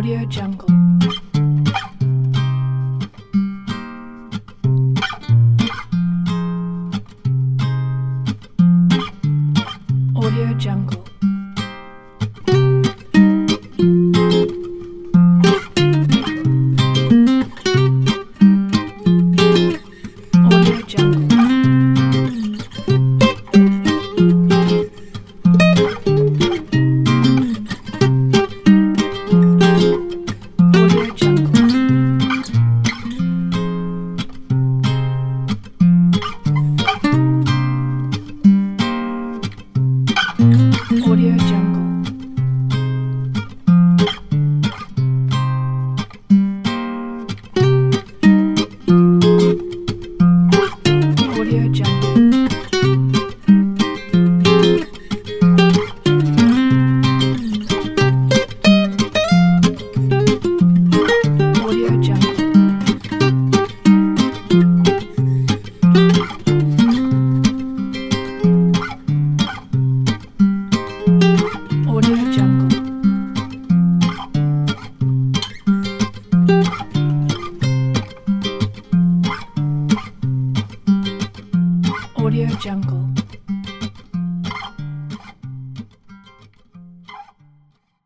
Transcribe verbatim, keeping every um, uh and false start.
Audio Jungle. Audio Jungle. Audio Jungle. Audio Jungle. Audio Jungle. Audio Jungle. Audio Jungle. Audio Jungle.